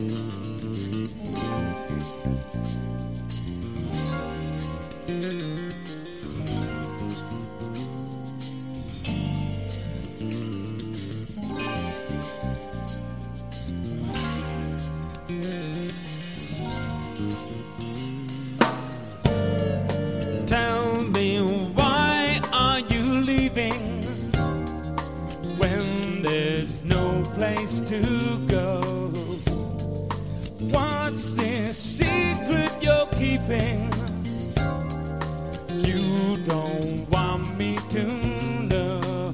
Tell me, why are you leaving when there's no place to go? What's this secret you're keeping? You don't want me to know.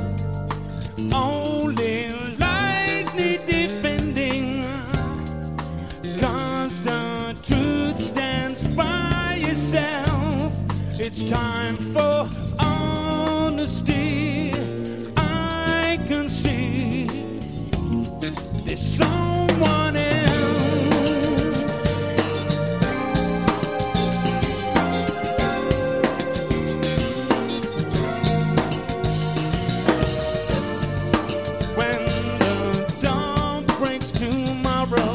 Only lies need defending, 'cause the truth stands by itself. It's time for honesty. I can see there's someone else. When the dawn breaks tomorrow,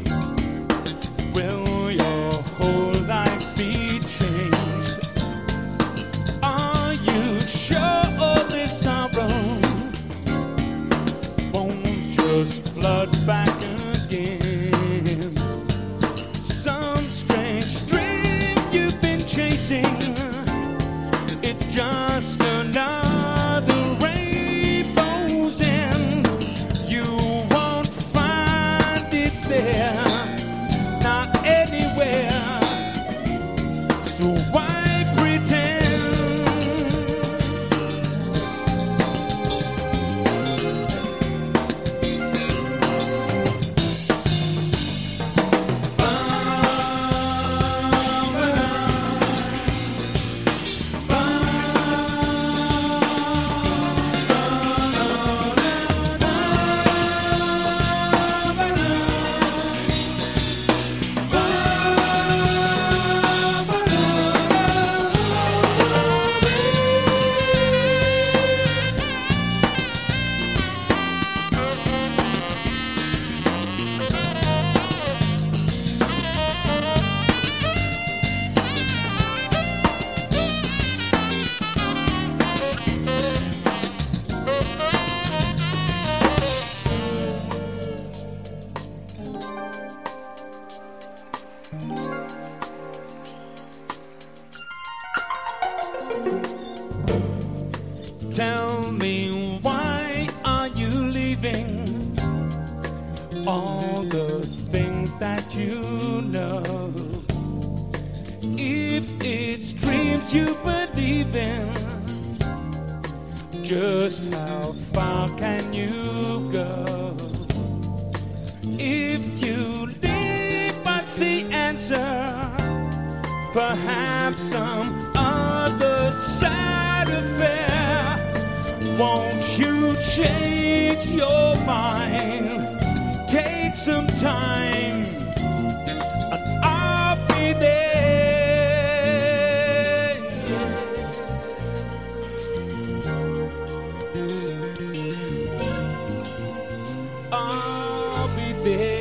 will your whole life be changed? Are you sure this sorrow won't just flood back again? Some strange dream you've been chasing, it's just another rainbow's end. You won't find it there, not anywhere. So why pretend? Tell me, why are you leaving all the things that you know? If it's dreams you believe in, just how far can you go? If you leave, what's the answer? Perhaps some other side affair. Won't you change your mind? Take some time, and I'll be there. I'll be there.